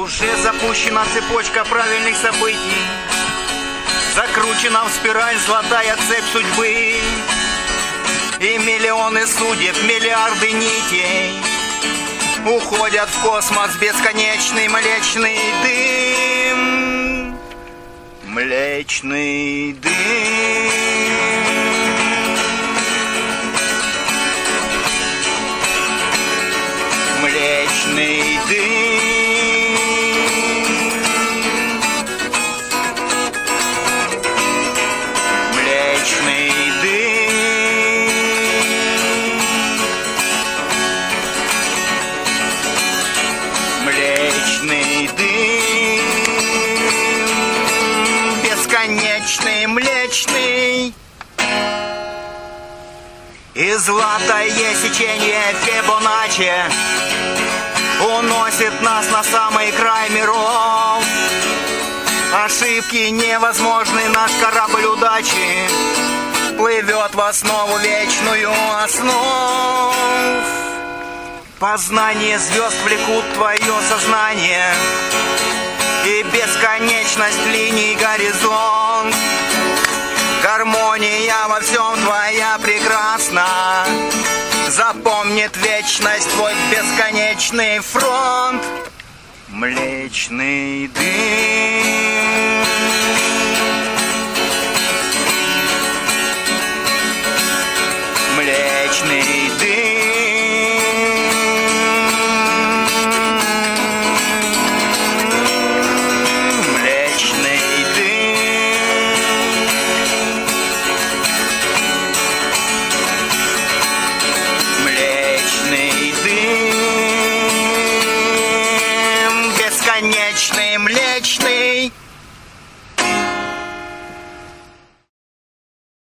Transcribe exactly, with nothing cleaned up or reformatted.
Уже запущена цепочка правильных событий, закручена в спираль золотая цепь судьбы. И миллионы судеб, миллиарды нитей уходят в космос бесконечный млечный дым. Млечный дым. Млечный дым. Млечный дым. Млечный дым. Бесконечный млечный. И златое сечение Фибоначчи уносит нас на самый край миров. Ошибки невозможны, наш корабль удачи плывет в основу вечную основ. Познание звезд влекут твое сознание, и бесконечность линий горизонт. Гармония во всем твоя прекрасна, запомнит вечность твой бесконечный фронт. Млечный дым. Млечный дым. Млечный дым. Млечный дым. Бесконечный млечный.